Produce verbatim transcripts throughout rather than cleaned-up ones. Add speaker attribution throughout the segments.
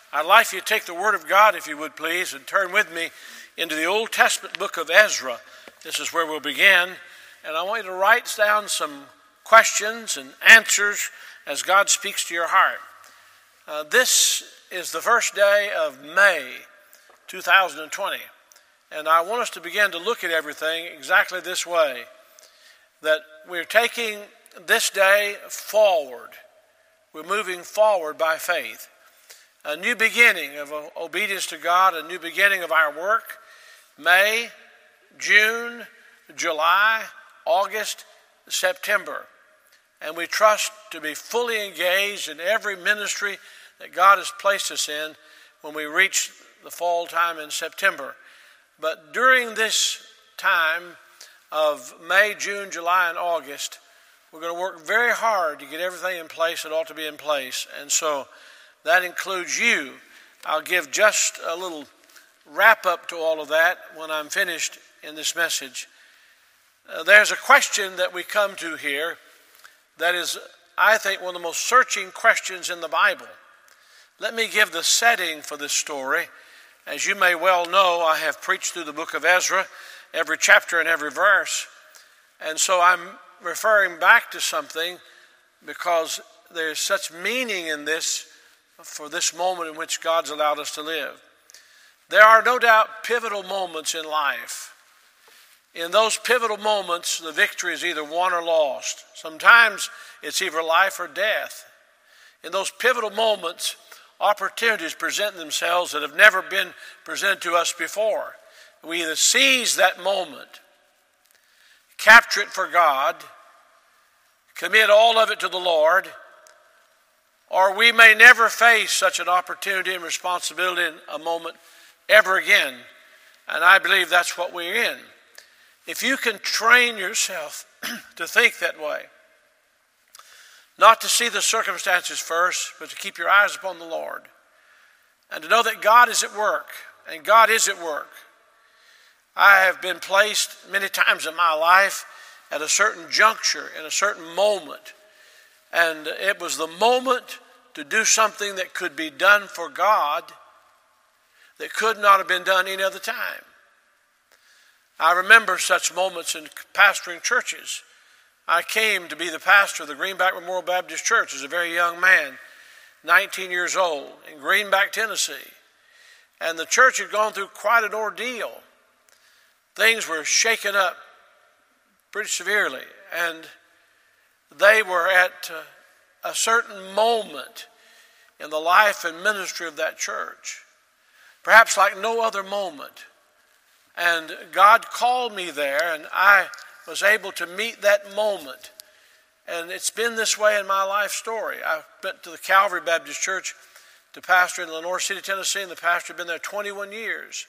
Speaker 1: I'd like for you to take the Word of God, if you would please, and turn with me into the Old Testament book of Ezra. This is where we'll begin. And I want you to write down some questions and answers as God speaks to your heart. Uh, this is the first day of May two thousand twenty. And I want us to begin to look at everything exactly this way. That we're taking this day forward. We're moving forward by faith. A new beginning of obedience to God, a new beginning of our work. May, June, July, August, September. And we trust to be fully engaged in every ministry that God has placed us in when we reach the fall time in September. But during this time of May, June, July, and August, we're going to work very hard to get everything in place that ought to be in place. And so that includes you. I'll give just a little wrap up to all of that when I'm finished in this message. Uh, there's a question that we come to here that is, I think, one of the most searching questions in the Bible. Let me give the setting for this story. As you may well know, I have preached through the book of Ezra, every chapter and every verse. And so I'm referring back to something because there's such meaning in this for this moment in which God's allowed us to live. There are no doubt pivotal moments in life. In those pivotal moments, the victory is either won or lost. Sometimes it's either life or death. In those pivotal moments, opportunities present themselves that have never been presented to us before. We either seize that moment, capture it for God, commit all of it to the Lord, or we may never face such an opportunity and responsibility in a moment ever again. And I believe that's what we're in. If you can train yourself to think that way, not to see the circumstances first, but to keep your eyes upon the Lord, and to know that God is at work, and God is at work. I have been placed many times in my life at a certain juncture, in a certain moment, and it was the moment to do something that could be done for God that could not have been done any other time. I remember such moments in pastoring churches. I came to be the pastor of the Greenback Memorial Baptist Church as a very young man, nineteen years old, in Greenback, Tennessee. And the church had gone through quite an ordeal. Things were shaken up pretty severely, and they were at uh, a certain moment in the life and ministry of that church, perhaps like no other moment. And God called me there, and I was able to meet that moment. And it's been this way in my life story. I went to the Calvary Baptist Church to pastor in Lenore City, Tennessee, and the pastor had been there twenty-one years.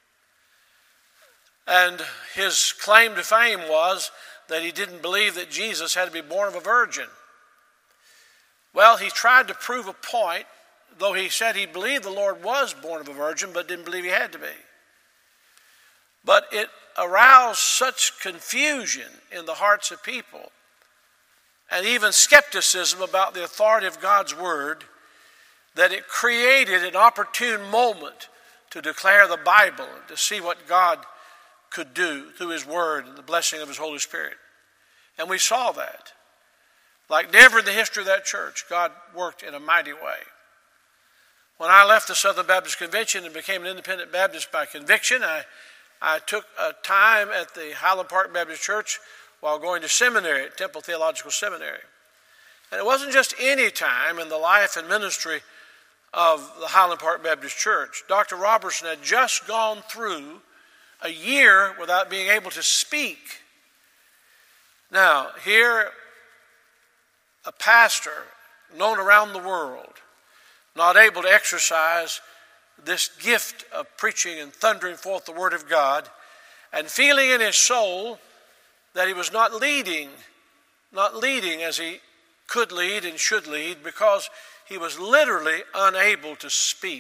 Speaker 1: And his claim to fame was that he didn't believe that Jesus had to be born of a virgin. Well, he tried to prove a point, though he said he believed the Lord was born of a virgin, but didn't believe he had to be. But it aroused such confusion in the hearts of people, and even skepticism about the authority of God's word, that it created an opportune moment to declare the Bible and to see what God could do through his word and the blessing of his Holy Spirit. And we saw that. Like never in the history of that church, God worked in a mighty way. When I left the Southern Baptist Convention and became an independent Baptist by conviction, I, I took a time at the Highland Park Baptist Church while going to seminary at Temple Theological Seminary. And it wasn't just any time in the life and ministry of the Highland Park Baptist Church. Doctor Robertson had just gone through a year without being able to speak. Now, here, a pastor known around the world, not able to exercise this gift of preaching and thundering forth the word of God, and feeling in his soul that he was not leading, not leading as he could lead and should lead, because he was literally unable to speak.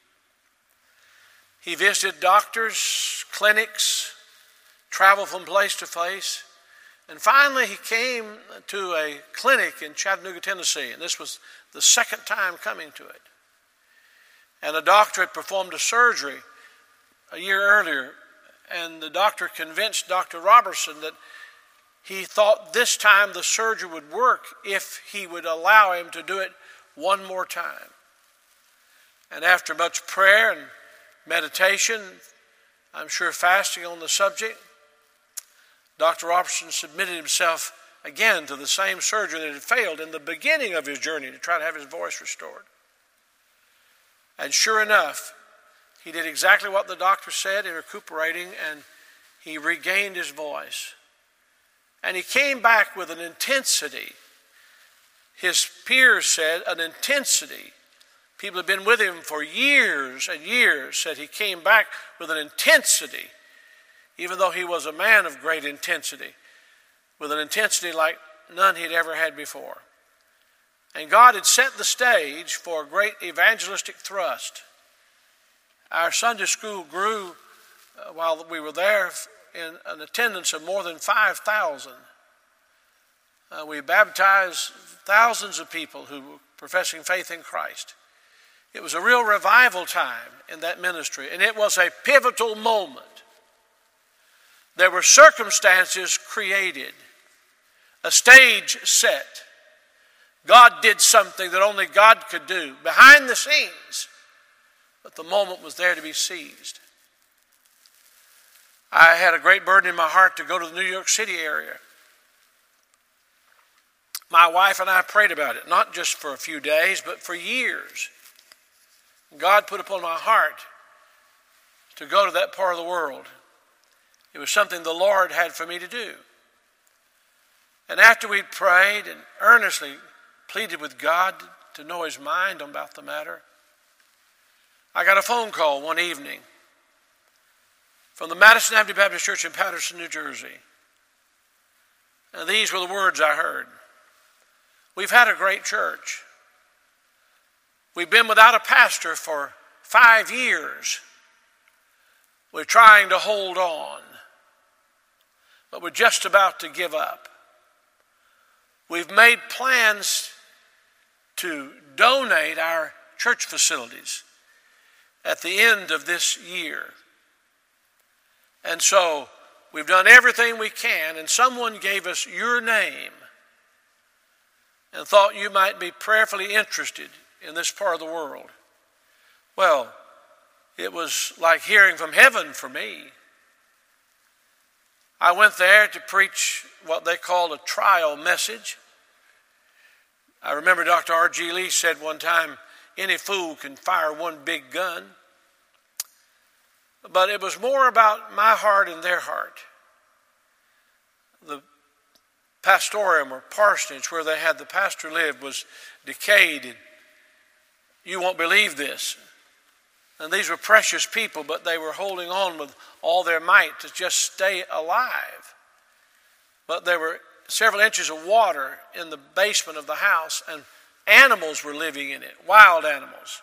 Speaker 1: He visited doctors, clinics, traveled from place to place, and finally he came to a clinic in Chattanooga, Tennessee, and this was the second time coming to it. And a doctor had performed a surgery a year earlier, and the doctor convinced Doctor Robertson that he thought this time the surgery would work if he would allow him to do it one more time. And after much prayer and meditation, I'm sure fasting on the subject, Doctor Robertson submitted himself again to the same surgery that had failed in the beginning of his journey to try to have his voice restored. And sure enough, he did exactly what the doctor said in recuperating, and he regained his voice. And he came back with an intensity. His peers said an intensity. People have been with him for years and years said he came back with an intensity, even though he was a man of great intensity, with an intensity like none he'd ever had before. And God had set the stage for a great evangelistic thrust. Our Sunday school grew uh, while we were there in an attendance of more than five thousand. Uh, we baptized thousands of people who were professing faith in Christ. It was a real revival time in that ministry, and it was a pivotal moment. There were circumstances created, a stage set. God did something that only God could do behind the scenes, but the moment was there to be seized. I had a great burden in my heart to go to the New York City area. My wife and I prayed about it, not just for a few days, but for years. God put upon my heart to go to that part of the world. It was something the Lord had for me to do. And after we'd prayed and earnestly pleaded with God to know his mind about the matter, I got a phone call one evening from the Madison Avenue Baptist Church in Paterson, New Jersey. And these were the words I heard. We've had a great church. We've been without a pastor for five years. We're trying to hold on, but we're just about to give up. We've made plans to donate our church facilities at the end of this year. And so we've done everything we can, and someone gave us your name and thought you might be prayerfully interested in this part of the world. Well, it was like hearing from heaven for me. I went there to preach what they called a trial message. I remember Doctor R G Lee said one time, any fool can fire one big gun. But it was more about my heart and their heart. The pastorium or parsonage where they had the pastor live was decayed. And you won't believe this. And these were precious people, but they were holding on with all their might to just stay alive. But there were several inches of water in the basement of the house, and animals were living in it, wild animals.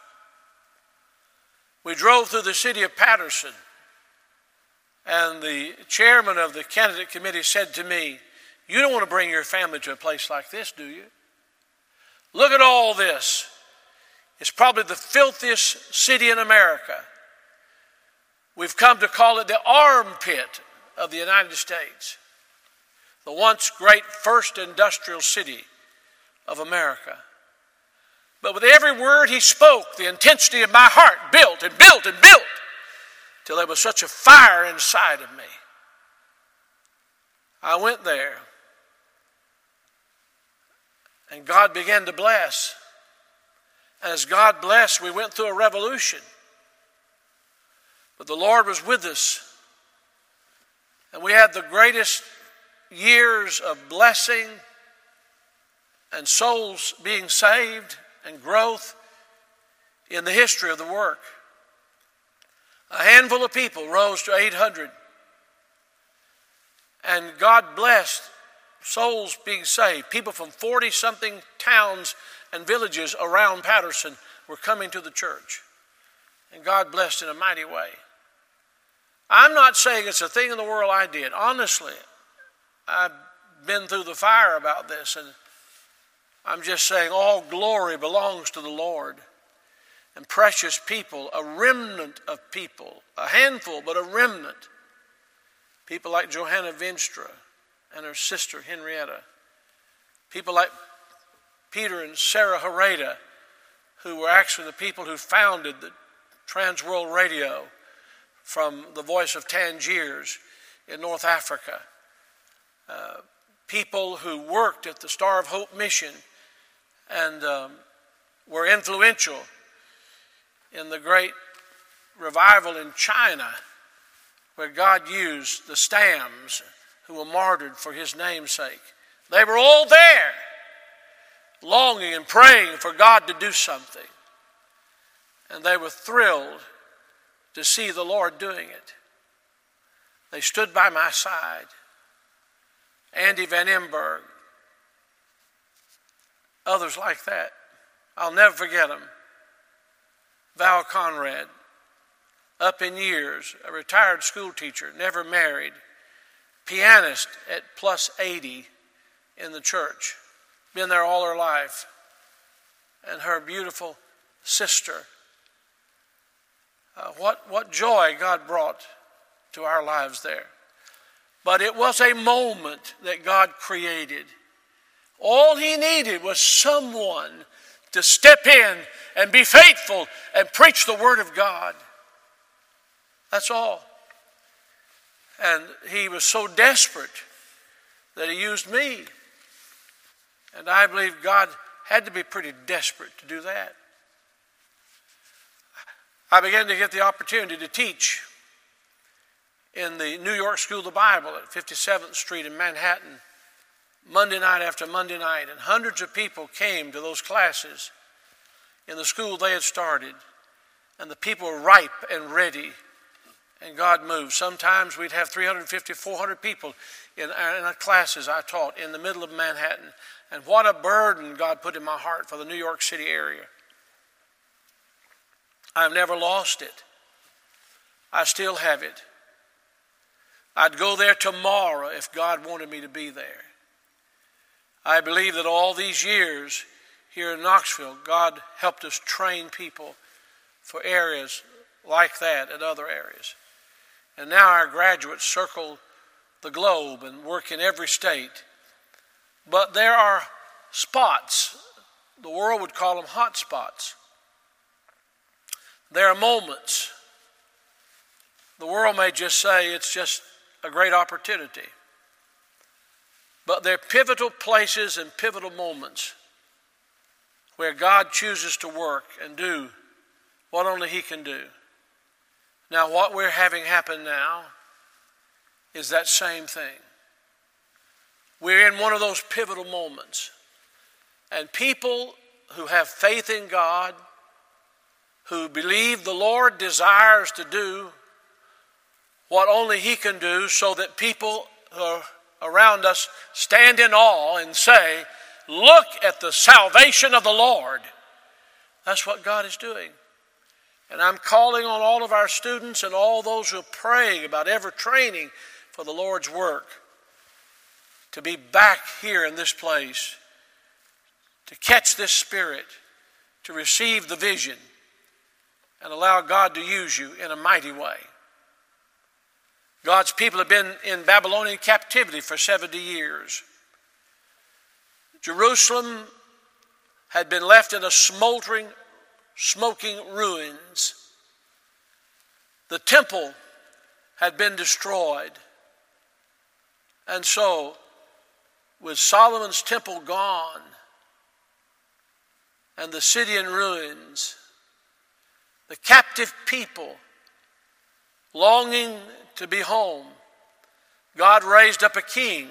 Speaker 1: We drove through the city of Paterson, and the chairman of the candidate committee said to me, you don't want to bring your family to a place like this, do you? Look at all this. It's probably the filthiest city in America. We've come to call it the armpit of the United States, the once great first industrial city of America. But with every word he spoke, the intensity of my heart built and built and built till there was such a fire inside of me. I went there, and God began to bless. As God blessed, we went through a revolution. But the Lord was with us. And we had the greatest years of blessing and souls being saved and growth in the history of the work. A handful of people rose to eight hundred. And God blessed souls being saved. People from forty-something towns and villages around Paterson were coming to the church. And God blessed in a mighty way. I'm not saying it's a thing in the world I did. Honestly, I've been through the fire about this, and I'm just saying all glory belongs to the Lord. and precious people, a remnant of people, a handful, but a remnant. People like Johanna Vinstra and her sister Henrietta. People like Peter and Sarah Hareda, who were actually the people who founded the Trans World Radio from the voice of Tangiers in North Africa. Uh, people who worked at the Star of Hope mission and um, were influential in the great revival in China, where God used the Stams who were martyred for his name's sake. They were all there, longing and praying for God to do something. And they were thrilled to see the Lord doing it. They stood by my side. Andy Van Emberg, others like that. I'll never forget them. Val Conrad, up in years, a retired school teacher, never married, pianist at plus eighty in the church, been there all her life, and her beautiful sister. Uh, what, what joy God brought to our lives there. But it was a moment that God created. All he needed was someone to step in and be faithful and preach the word of God. That's all. And he was so desperate that he used me. And I believe God had to be pretty desperate to do that. I began to get the opportunity to teach in the New York School of the Bible at fifty-seventh Street in Manhattan, Monday night after Monday night. And hundreds of people came to those classes in the school they had started. And the people were ripe and ready. And God moved. Sometimes we'd have three hundred fifty, four hundred people in, in the classes I taught in the middle of Manhattan. And what a burden God put in my heart for the New York City area. I've never lost it. I still have it. I'd go there tomorrow if God wanted me to be there. I believe that all these years here in Knoxville, God helped us train people for areas like that and other areas. And now our graduates circle the globe and work in every state. But there are spots. The world would call them hot spots. There are moments. The world may just say it's just a great opportunity. But there are pivotal places and pivotal moments where God chooses to work and do what only he can do. Now, what we're having happen now is that same thing. We're in one of those pivotal moments. And people who have faith in God, who believe the Lord desires to do what only he can do, so that people who are around us stand in awe and say, "Look at the salvation of the Lord." That's what God is doing. And I'm calling on all of our students and all those who are praying about ever training for the Lord's work to be back here in this place, to catch this spirit, to receive the vision, and allow God to use you in a mighty way. God's people have been in Babylonian captivity for seventy years. Jerusalem had been left in a smoldering, smoking ruins. The temple had been destroyed. And so, with Solomon's temple gone and the city in ruins, the captive people longing to be home, God raised up a king.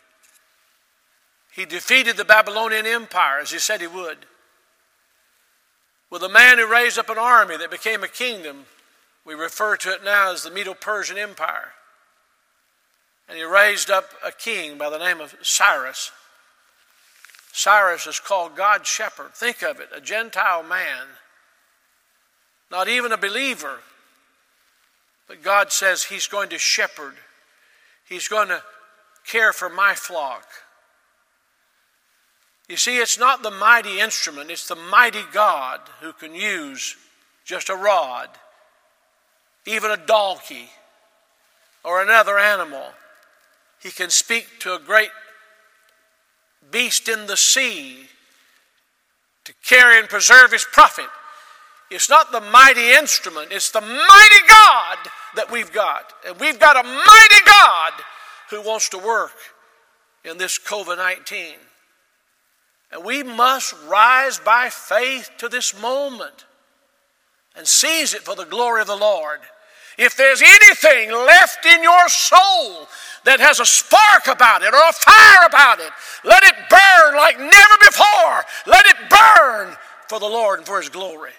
Speaker 1: He defeated the Babylonian Empire as he said he would. With a man who raised up an army that became a kingdom, we refer to it now as the Medo-Persian Empire. And he raised up a king by the name of Cyrus. Cyrus is called God's shepherd. Think of it, a Gentile man, not even a believer. But God says he's going to shepherd. He's going to care for my flock. You see, it's not the mighty instrument, it's the mighty God who can use just a rod, even a donkey or another animal. He can speak to a great beast in the sea to carry and preserve his prophet. It's not the mighty instrument, it's the mighty God that we've got. And we've got a mighty God who wants to work in this covid nineteen. And we must rise by faith to this moment and seize it for the glory of the Lord. If there's anything left in your soul that has a spark about it or a fire about it, let it burn like never before. Let it burn for the Lord and for His glory.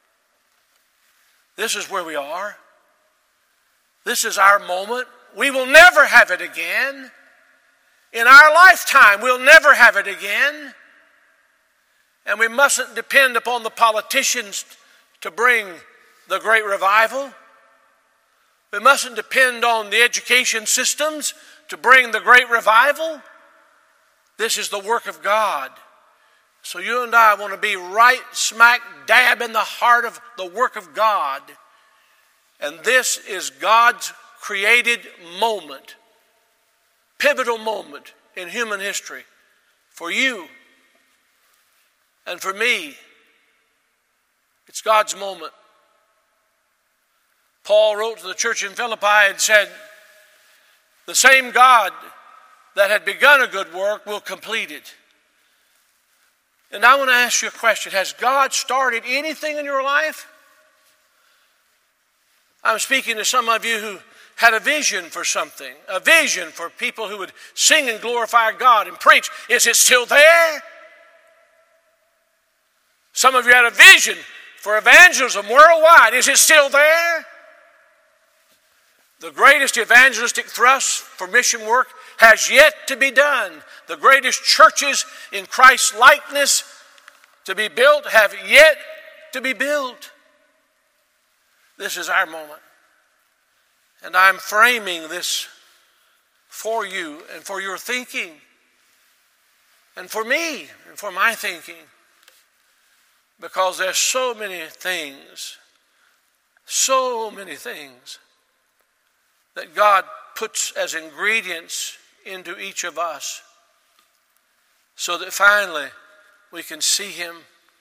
Speaker 1: This is where we are. This is our moment. We will never have it again. In our lifetime, we'll never have it again. And we mustn't depend upon the politicians to bring the great revival. We mustn't depend on the education systems to bring the great revival. This is the work of God. So you and I want to be right smack dab in the heart of the work of God. And this is God's created moment, pivotal moment in human history for you and for me. It's God's moment. Paul wrote to the church in Philippi and said, the same God that had begun a good work will complete it. And I want to ask you a question. Has God started anything in your life? I'm speaking to some of you who had a vision for something, a vision for people who would sing and glorify God and preach. Is it still there? Some of you had a vision for evangelism worldwide. Is it still there? The greatest evangelistic thrust for mission work has yet to be done. The greatest churches in Christ's likeness to be built have yet to be built. This is our moment. And I'm framing this for you and for your thinking and for me and for my thinking, because there's so many things, so many things that God puts as ingredients into each of us so that finally we can see Him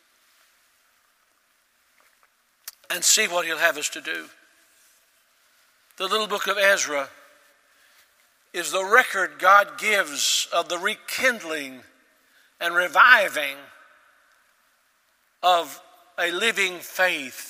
Speaker 1: and see what He'll have us to do. The little book of Ezra is the record God gives of the rekindling and reviving of a living faith,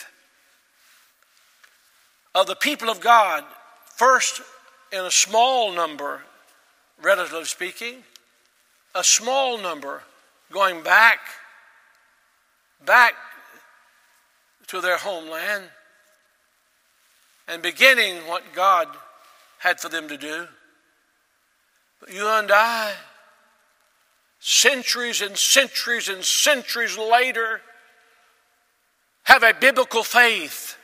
Speaker 1: of the people of God, first in a small number, relatively speaking, a small number going back, back to their homeland and beginning what God had for them to do. But you and I, centuries and centuries and centuries later, have a biblical faith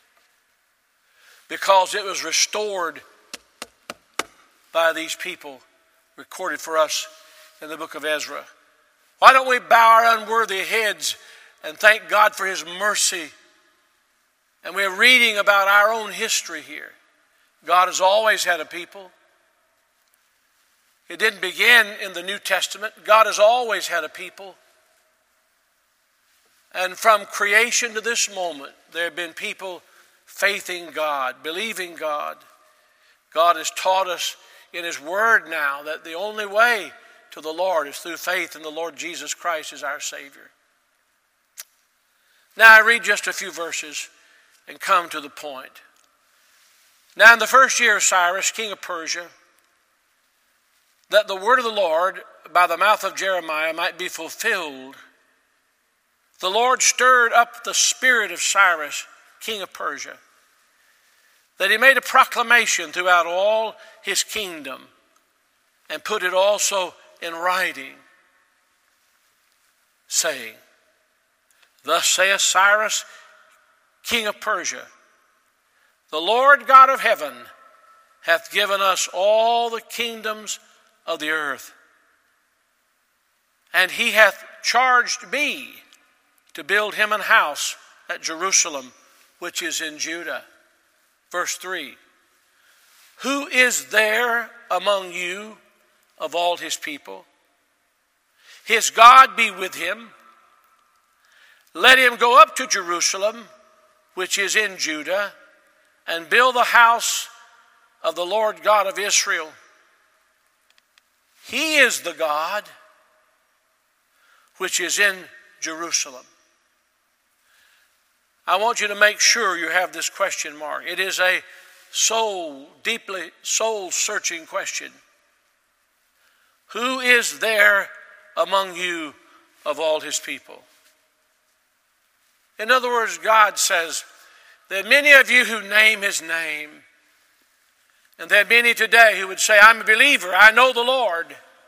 Speaker 1: because it was restored by these people recorded for us in the book of Ezra. Why don't we bow our unworthy heads and thank God for His mercy? And we're reading about our own history here. God has always had a people. It didn't begin in the New Testament. God has always had a people. And from creation to this moment, there have been people faithing God, believing God. God has taught us in His Word now that the only way to the Lord is through faith in the Lord Jesus Christ as our Savior. Now I read just a few verses and come to the point. Now in the first year of Cyrus, king of Persia, that the word of the Lord by the mouth of Jeremiah might be fulfilled, the Lord stirred up the spirit of Cyrus, king of Persia, that he made a proclamation throughout all his kingdom and put it also in writing, saying, Thus saith Cyrus, king of Persia, the Lord God of heaven hath given us all the kingdoms of the earth, and he hath charged me to build him an house at Jerusalem which is in Judah. Verse three. Who is there among you of all his people? His God be with him. Let him go up to Jerusalem, which is in Judah, and build the house of the Lord God of Israel. He is the God which is in Jerusalem. I want you to make sure you have this question mark. It is a soul, deeply soul-searching question. Who is there among you of all his people? In other words, God says, there are many of you who name his name. And there are many today who would say, I'm a believer, I know the Lord.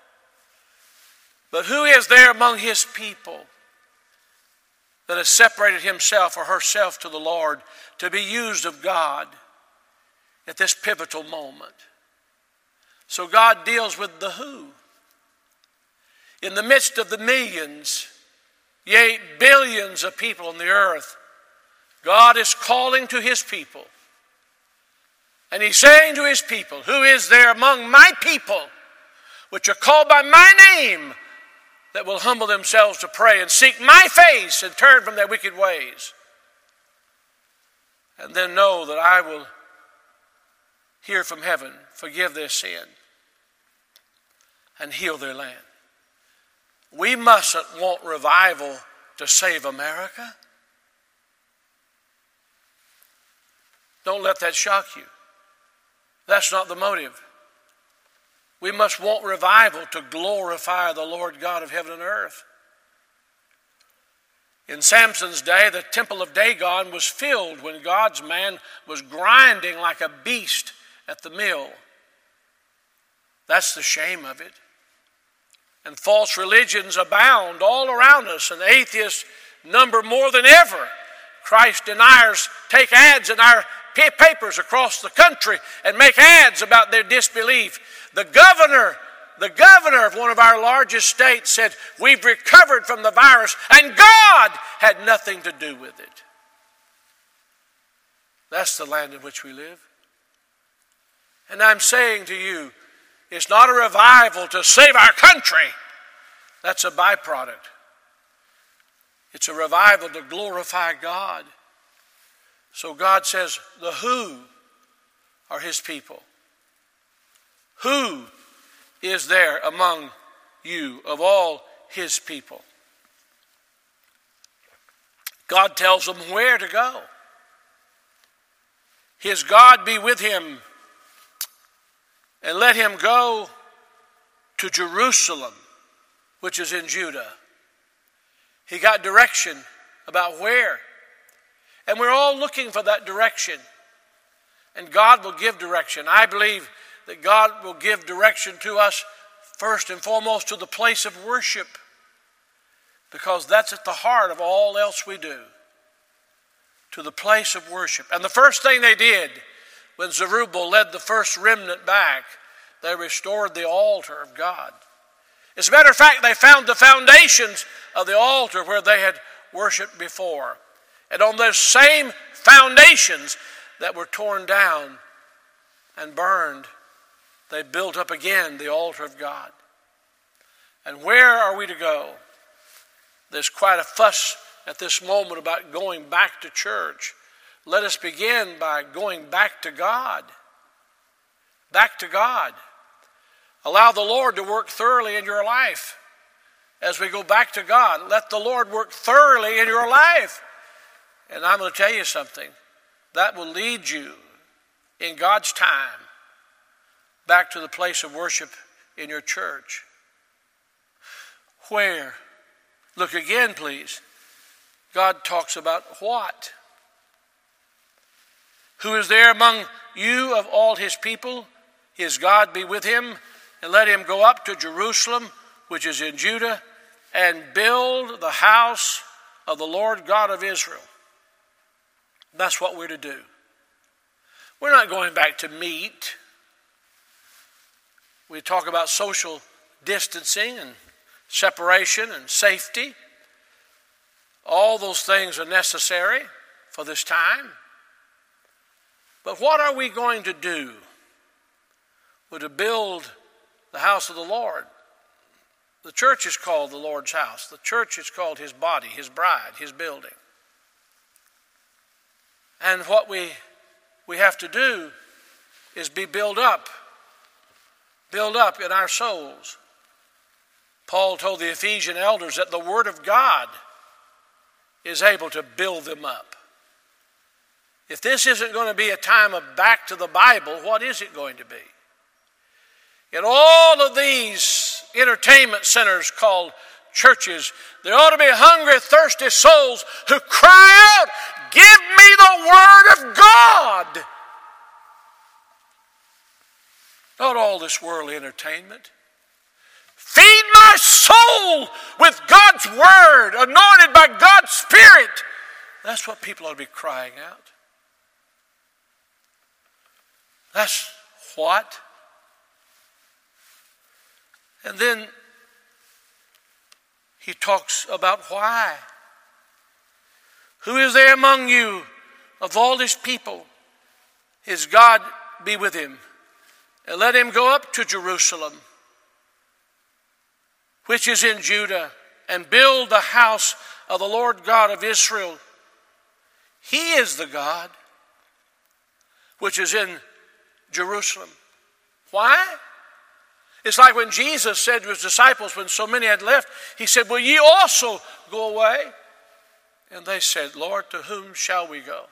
Speaker 1: But who is there among his people that has separated himself or herself to the Lord to be used of God at this pivotal moment? So God deals with the who. In the midst of the millions, yea, billions of people on the earth, God is calling to his people. And he's saying to his people, who is there among my people, which are called by my name, that will humble themselves to pray and seek my face and turn from their wicked ways? And then know that I will hear from heaven, forgive their sin, and heal their land. We mustn't want revival to save America. Don't let that shock you. That's not the motive. We must want revival to glorify the Lord God of heaven and earth. In Samson's day, the temple of Dagon was filled when God's man was grinding like a beast at the mill. That's the shame of it. And false religions abound all around us, and atheists number more than ever. Christ deniers take ads in our papers across the country and make ads about their disbelief. The governor, the governor of one of our largest states said, we've recovered from the virus, and God had nothing to do with it. That's the land in which we live. And I'm saying to you, it's not a revival to save our country. That's a byproduct. It's a revival to glorify God. So God says, the who are his people. Who is there among you of all his people? God tells them where to go. His God be with him, and let him go to Jerusalem, which is in Judah. He got direction about where. And we're all looking for that direction. And God will give direction. I believe that God will give direction to us first and foremost to the place of worship, because that's at the heart of all else we do. To the place of worship. And the first thing they did when Zerubbabel led the first remnant back, they restored the altar of God. As a matter of fact, they found the foundations of the altar where they had worshiped before. And on those same foundations that were torn down and burned, they built up again the altar of God. And where are we to go? There's quite a fuss at this moment about going back to church. Let us begin by going back to God. Back to God. Allow the Lord to work thoroughly in your life. As we go back to God, let the Lord work thoroughly in your life. And I'm going to tell you something. That will lead you in God's time back to the place of worship in your church. Where? Look again, please. God talks about what? Who is there among you of all his people? His God be with him, and let him go up to Jerusalem, which is in Judah, and build the house of the Lord God of Israel. That's what we're to do. We're not going back to meet. We talk about social distancing and separation and safety. All those things are necessary for this time. But what are we going to do? Well, to build the house of the Lord. The church is called the Lord's house. The church is called his body, his bride, his building. And what we, we have to do is be built up. Build up in our souls. Paul told the Ephesian elders that the Word of God is able to build them up. If this isn't going to be a time of back to the Bible, what is it going to be? In all of these entertainment centers called churches, there ought to be hungry, thirsty souls who cry out, "Give me the Word of God!" Not all this worldly entertainment. Feed my soul with God's Word, anointed by God's Spirit. That's what people ought to be crying out. That's what? And then he talks about why. Who is there among you of all his people? His God be with him. And let him go up to Jerusalem, which is in Judah, and build the house of the Lord God of Israel. He is the God which is in Jerusalem. Why? It's like when Jesus said to his disciples when so many had left, he said, "Will ye also go away?" And they said, "Lord, to whom shall we go?"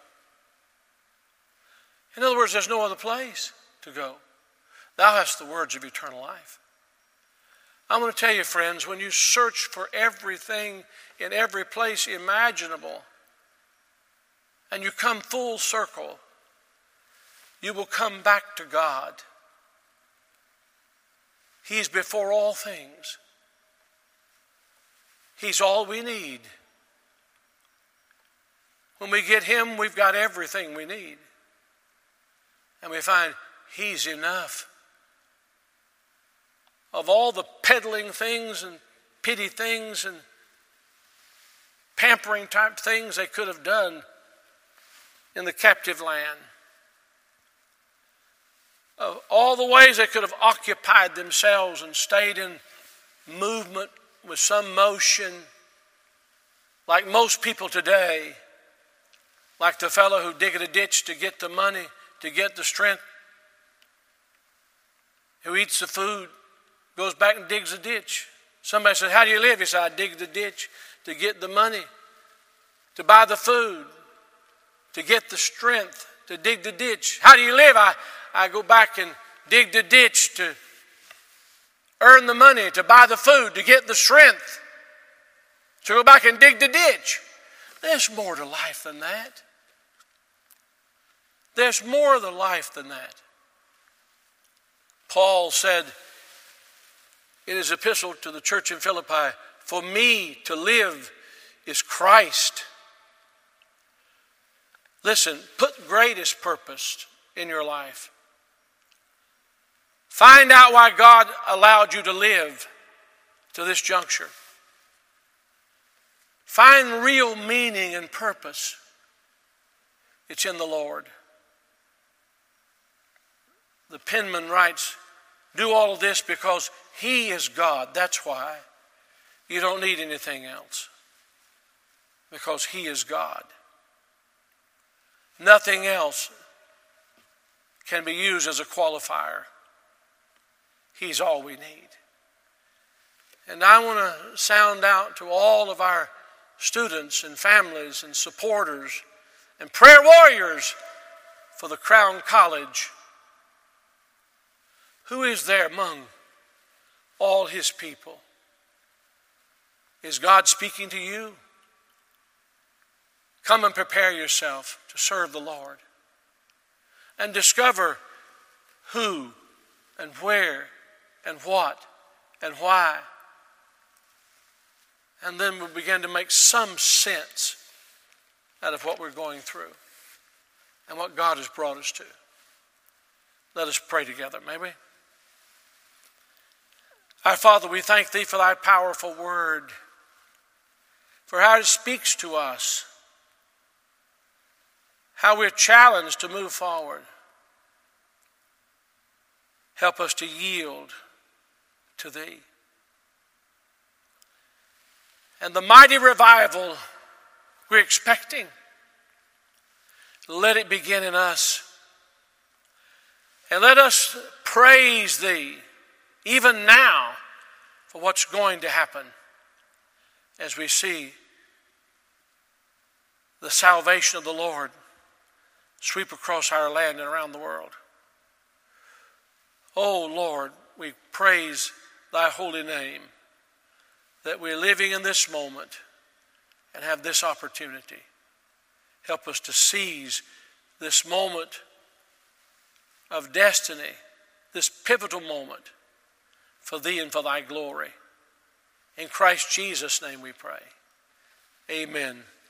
Speaker 1: In other words, there's no other place to go. Thou hast the words of eternal life. I'm going to tell you, friends, when you search for everything in every place imaginable, and you come full circle, you will come back to God. He's before all things. He's all we need. When we get him, we've got everything we need. And we find he's enough. Of all the peddling things and pity things and pampering type things they could have done in the captive land, of all the ways they could have occupied themselves and stayed in movement with some motion, like most people today, like the fellow who digged a ditch to get the money, to get the strength, who eats the food, goes back and digs a ditch. Somebody says, "How do you live?" He said, "I dig the ditch to get the money, to buy the food, to get the strength, to dig the ditch." How do you live? I, I go back and dig the ditch to earn the money, to buy the food, to get the strength, to go back and dig the ditch. There's more to life than that. There's more to life than that. Paul said in his epistle to the church in Philippi, "For me to live is Christ." Listen, put greatest purpose in your life. Find out why God allowed you to live to this juncture. Find real meaning and purpose. It's in the Lord. The penman writes, "Do all of this because he is God." That's why. You don't need anything else. Because he is God. Nothing else can be used as a qualifier. He's all we need. And I want to sound out to all of our students and families and supporters and prayer warriors for the Crown College. Who is there among all his people? Is God speaking to you? Come and prepare yourself to serve the Lord. And discover who and where and what and why. And then we'll begin to make some sense out of what we're going through and what God has brought us to. Let us pray together, may we? Our Father, we thank thee for thy powerful word, for how it speaks to us, how we're challenged to move forward. Help us to yield to Thee. And the mighty revival we're expecting, let it begin in us. And let us praise Thee even now for what's going to happen as we see the salvation of the Lord sweep across our land and around the world. Oh Lord, we praise Thy holy name that we're living in this moment and have this opportunity. Help us to seize this moment of destiny, this pivotal moment for Thee and for Thy glory. In Christ Jesus' name we pray. Amen.